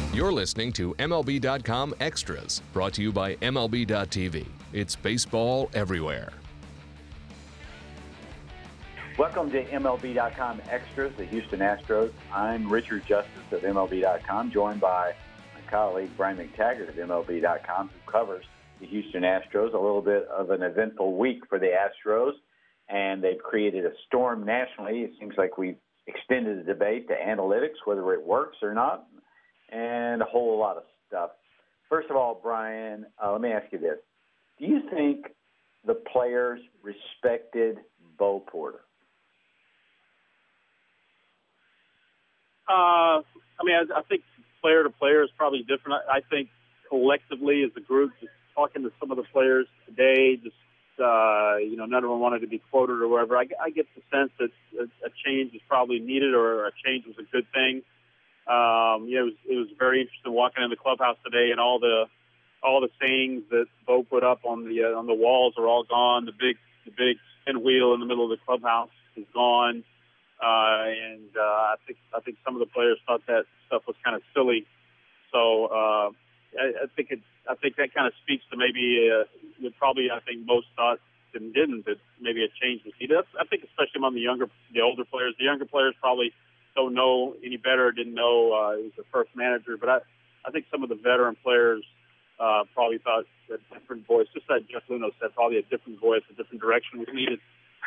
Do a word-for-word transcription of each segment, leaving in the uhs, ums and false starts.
You're listening to M L B dot com Extras, brought to you by M L B dot T V. It's baseball everywhere. Welcome to M L B dot com Extras, the Houston Astros. I'm Richard Justice of M L B dot com, joined by my colleague Brian McTaggart of M L B dot com, who covers the Houston Astros. A little bit of an eventful week for the Astros, and they've created a storm nationally. It seems like we've extended the debate to analytics, whether it works or not, and a whole lot of stuff. First of all, Brian, uh, let me ask you this. Do you think the players respected Bo Porter? Uh, I mean, I, I think player to player is probably different. I, I think collectively as a group, just talking to some of the players today, just, uh, you know, none of them wanted to be quoted or whatever. I, I get the sense that a, a change is probably needed, or a change was a good thing. Um, you know, it was, it was very interesting walking in the clubhouse today, and all the all the sayings that Bo put up on the uh, on the walls are all gone. The big the big spin wheel in the middle of the clubhouse is gone, uh, and uh, I think I think some of the players thought that stuff was kind of silly. So uh, I, I think it I think that kind of speaks to maybe uh, what probably I think most thought and didn't, that maybe a change was needed. I think especially among the younger the older players, the younger players probably don't know any better, didn't know uh, he was the first manager. But I, I think some of the veteran players uh, probably thought a different voice, just like Jeff Luhnow said, probably a different voice, a different direction was needed.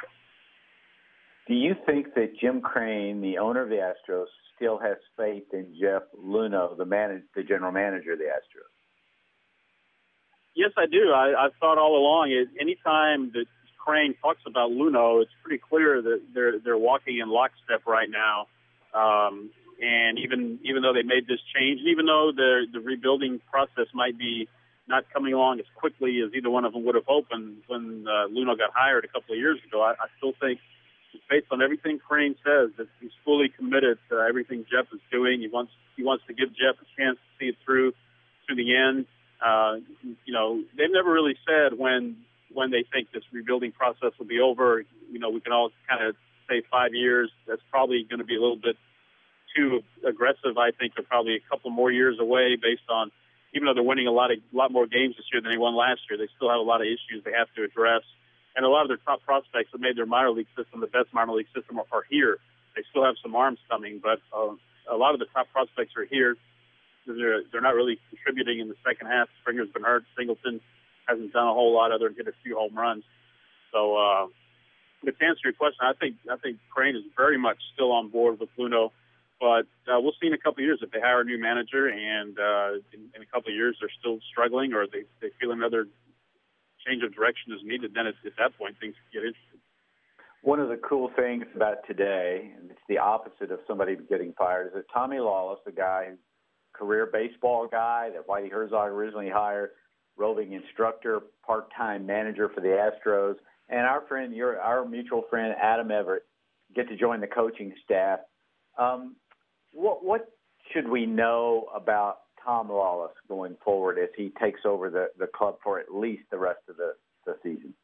Do you think that Jim Crane, the owner of the Astros, still has faith in Jeff Luhnow, the, man- the general manager of the Astros? Yes, I do. I, I've thought all along, it, anytime that Crane talks about Luhnow, it's pretty clear that they're they're walking in lockstep right now. Um, and even even though they made this change, and even though the the rebuilding process might be not coming along as quickly as either one of them would have hoped when, when uh, Luhnow got hired a couple of years ago, I, I still think, based on everything Crane says, that he's fully committed to everything Jeff is doing. He wants he wants to give Jeff a chance to see it through to the end. Uh, you know, they've never really said when when they think this rebuilding process will be over. You know, we can all kind of say five years. That's probably going to be a little bit too aggressive. I think they're probably a couple more years away, based on, even though they're winning a lot of lot more games this year than they won last year, they still have a lot of issues they have to address. And a lot of their top prospects that made their minor league system the best minor league system are, are here. They still have some arms coming, but uh, a lot of the top prospects are here. They're, they're not really contributing in the second half. Springer's been hurt. Singleton hasn't done a whole lot other than hit a few home runs. So, uh, but to answer your question, I think I think Crane is very much still on board with Luhnow. But uh, we'll see in a couple of years if they hire a new manager, and uh, in, in a couple of years they're still struggling, or they, they feel another change of direction is needed. Then at, at that point things get interesting. One of the cool things about today, and it's the opposite of somebody getting fired, is that Tommy Lawless, the guy, career baseball guy that Whitey Herzog originally hired, roving instructor, part-time manager for the Astros, and our friend, your our mutual friend Adam Everett, get to join the coaching staff. Um, what what should we know about Tom Lawless going forward as he takes over the, the club for at least the rest of the, the season?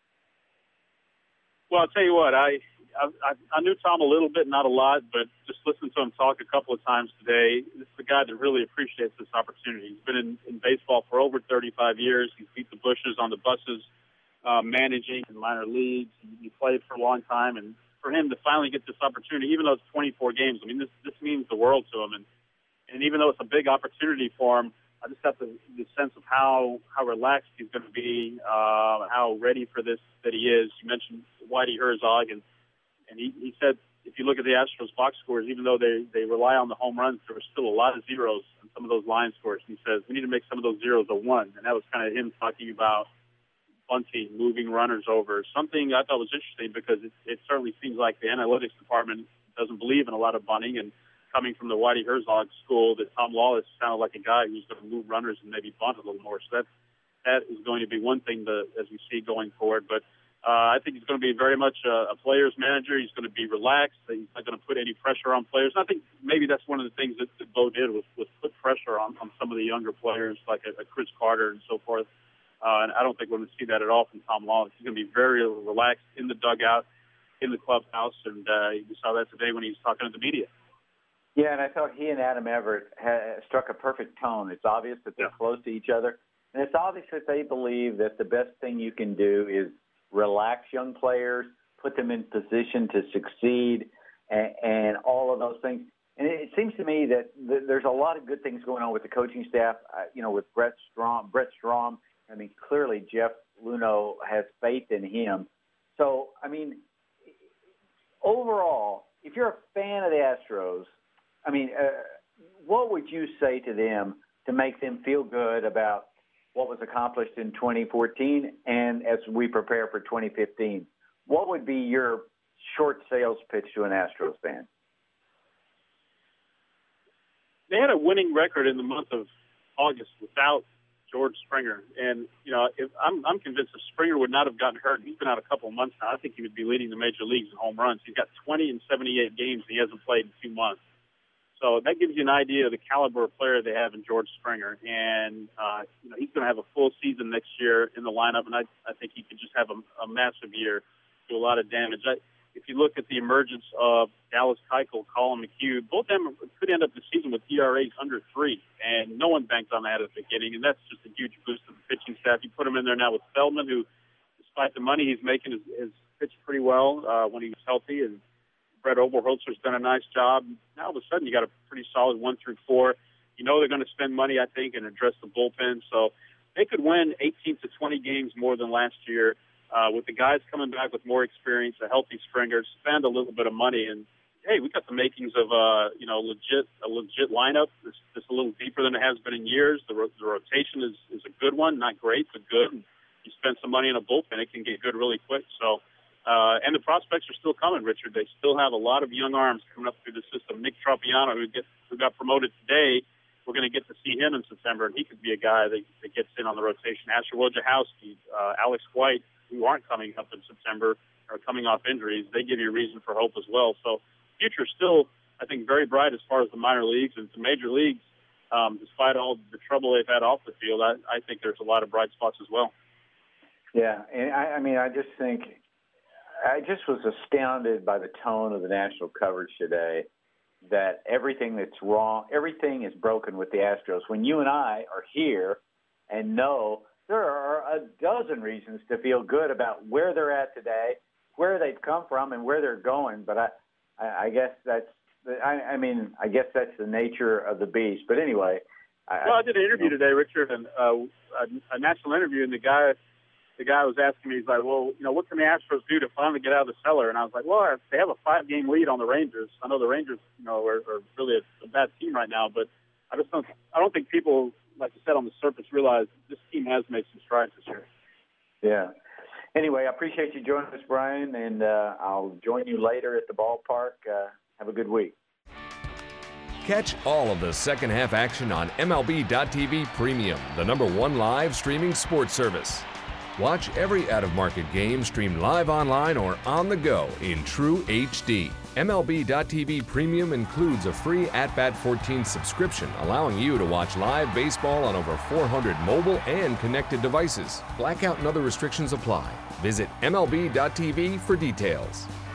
Well, I'll tell you what, I, I I knew Tom a little bit, not a lot, but just listening to him talk a couple of times today, this is a guy that really appreciates this opportunity. He's been in, in baseball for over thirty-five years. He's beat the bushes on the buses, uh, managing in minor leagues. He played for a long time, and for him to finally get this opportunity, even though it's twenty-four games, I mean, this this means the world to him. And and even though it's a big opportunity for him, I just got the, the sense of how, how relaxed he's going to be, uh, how ready for this that he is. You mentioned Whitey Herzog, and, and he, he said if you look at the Astros box scores, even though they, they rely on the home runs, there were still a lot of zeros in some of those line scores. He says we need to make some of those zeros a one, and that was kind of him talking about bunting, moving runners over, something I thought was interesting, because it, it certainly seems like the analytics department doesn't believe in a lot of bunting, and coming from the Whitey Herzog school, that Tom Lawless sounded like a guy who's going to move runners and maybe bunt a little more. So that that is going to be one thing to, as we see going forward. But uh, I think he's going to be very much a, a player's manager. He's going to be relaxed. He's not going to put any pressure on players. And I think maybe that's one of the things that, that Bo did was, was put pressure on, on some of the younger players like a, a Chris Carter and so forth. Uh, and I don't think we're going to see that at all from Tom Lawless. He's going to be very relaxed in the dugout, in the clubhouse, and uh, you saw that today when he was talking to the media. Yeah, and I thought he and Adam Everett had struck a perfect tone. It's obvious that they're yeah. close to each other, and it's obvious that they believe that the best thing you can do is relax young players, put them in position to succeed, and, and all of those things. And it, it seems to me that th- there's a lot of good things going on with the coaching staff. Uh, you know, with Brett Strom, Brett Strom. I mean, clearly Jeff Luhnow has faith in him. So, I mean, overall, if you're a fan of the Astros, I mean, uh, what would you say to them to make them feel good about what was accomplished in twenty fourteen and as we prepare for twenty fifteen? What would be your short sales pitch to an Astros fan? They had a winning record in the month of August without George Springer. And, you know, if, I'm, I'm convinced if Springer would not have gotten hurt, he's been out a couple of months now, I think he would be leading the major leagues in home runs. He's got twenty in seventy-eight games, and he hasn't played in two months. So that gives you an idea of the caliber of player they have in George Springer. And, uh, you know, he's going to have a full season next year in the lineup, and I, I think he could just have a, a massive year, do a lot of damage. I, if you look at the emergence of Dallas Keuchel, Colin McHugh, both of them could end up the season with E R As under three, and no one banked on that at the beginning, and that's just a huge boost to the pitching staff. You put him in there now with Feldman, who, despite the money he's making, has, has pitched pretty well uh, when he was healthy, and Brett Oberholzer's done a nice job. Now, all of a sudden, you got a pretty solid one through four. You know they're going to spend money, I think, and address the bullpen. So they could win eighteen to twenty games more than last year uh, with the guys coming back with more experience, a healthy Springer, spend a little bit of money. And, hey, we got the makings of, uh, you know, legit a legit lineup. It's just a little deeper than it has been in years. The, ro- the rotation is, is a good one, not great, but good. And you spend some money in a bullpen, it can get good really quick. So. Uh, and the prospects are still coming, Richard. They still have a lot of young arms coming up through the system. Nick Tropiano, who, gets, who got promoted today, we're going to get to see him in September, and he could be a guy that, that gets in on the rotation. Asher Wojciechowski, uh, Alex White, who aren't coming up in September, are coming off injuries. They give you a reason for hope as well. So the future is still, I think, very bright as far as the minor leagues and the major leagues. Um, despite all the trouble they've had off the field, I, I think there's a lot of bright spots as well. Yeah, and I, I mean, I just think – I just was astounded by the tone of the national coverage today, that everything that's wrong, everything is broken with the Astros. When you and I are here and know there are a dozen reasons to feel good about where they're at today, where they've come from, and where they're going. But I, I, I guess that's, I, I mean, I guess that's the nature of the beast. But anyway. Well, I, I did an interview you know, today, Richard, and uh, a, a national interview, and the guy – The guy was asking me, he's like, well, you know, what can the Astros do to finally get out of the cellar? And I was like, well, they have a five-game lead on the Rangers. I know the Rangers, you know, are, are really a, a bad team right now, but I just don't, I don't think people, like you said, on the surface realize this team has made some strides this year. Yeah. Anyway, I appreciate you joining us, Brian, and uh, I'll join you later at the ballpark. Uh, have a good week. Catch all of the second half action on M L B dot T V Premium, the number one live streaming sports service. Watch every out-of-market game streamed live online or on the go in true H D. M L B dot T V Premium includes a free At Bat fourteen subscription, allowing you to watch live baseball on over four hundred mobile and connected devices. Blackout and other restrictions apply. Visit M L B dot T V for details.